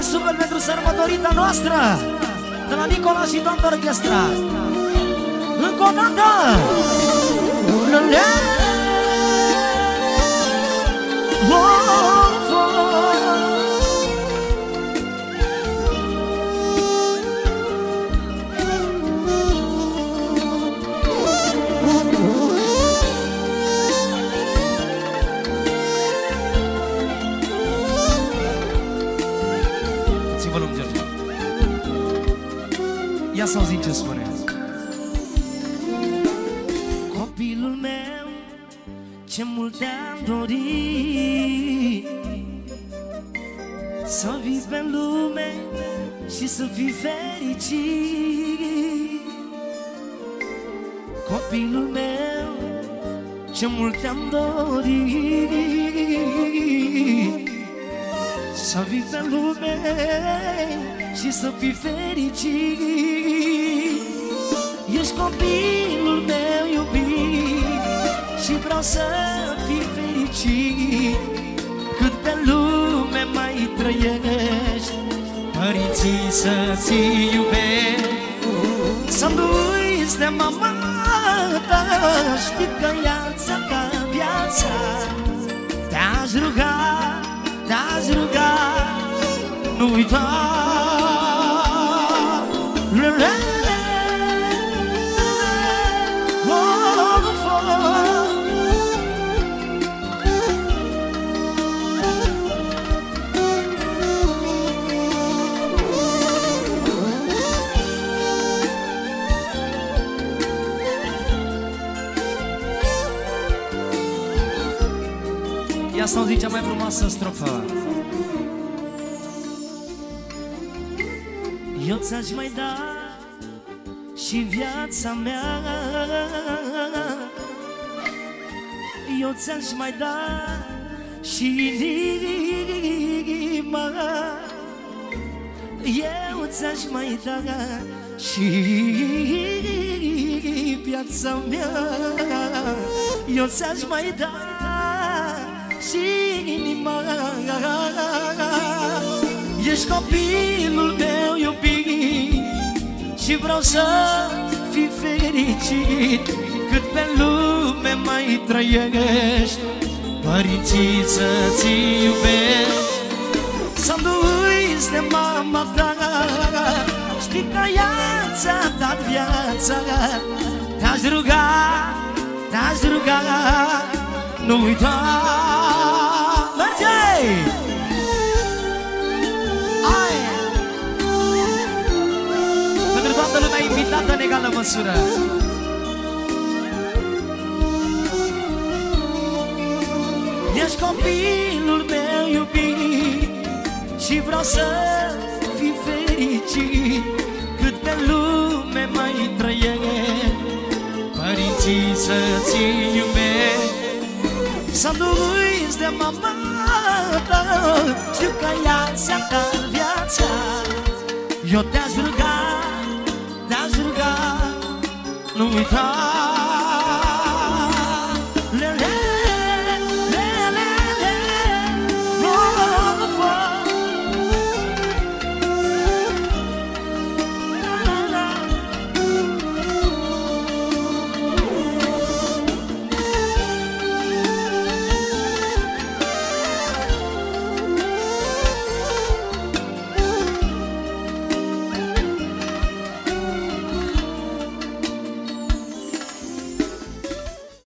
suflet pentru sărbătorita noastră de la Nicola și toată orchestra. Încă o dată! Ia să auzim ce spune. Copilul meu, ce mult te-am dorit, să vii pe lume și să fii fericit. Copilul meu, ce mult te-am dorit, să vii pe lume și să fii fericit. Ești copilul meu iubit și vreau să fii fericit. Cât pe lume mai trăiești, părinții să-ți iubești. Să nu uiți de mama ta, știi că ea ți-a ca viața. Te-aș ruga, te-aș ruga, nu uita. Ia să auzi cea mai frumoasă strofă. Eu ți-aș mai da și viața mea, eu ți-aș mai da și inima, eu ți-aș mai da și viața mea, eu ți-aș mai da și inima. Ești copilul meu iubit și vreau să fii fericit. Cât pe lume mai trăiești, părinții să-ți iubești. Să nu uiți de mama ta, știi că ea ți-a dat viața. Te-aș ruga, te-aș ruga, nu uita. Merge! Pentru toată lumea invitată în egală măsură. Ești copilul meu iubit și vreau să fii fericit. Cât pe lume mai trăiești, părinții să-ți iubești. Să nu uiți de mama ta, știu că ea ți-a dat viața. Eu te-aș ruga, te-aș ruga, nu uita.